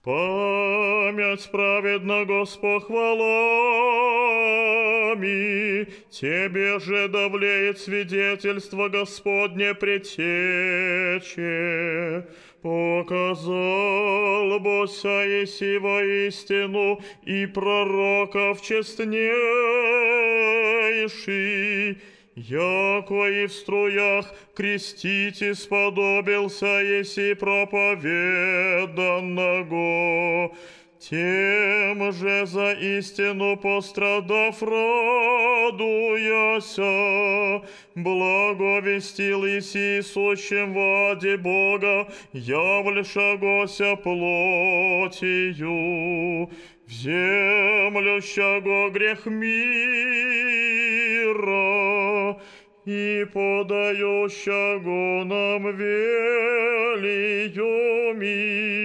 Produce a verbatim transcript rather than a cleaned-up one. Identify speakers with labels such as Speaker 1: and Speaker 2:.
Speaker 1: Память праведного с похвалами, Тебе же давлеет свидетельство Господне предтече. Показал Бося еси воистину и пророков честнейший, яко и в струях крестить исподобился еси проповеданного, тем же за истину пострадав радуяся, благовестил еси сущим ваде Бога, явлешагося плотию, вземлющего грех мира и подающего нам велию мир.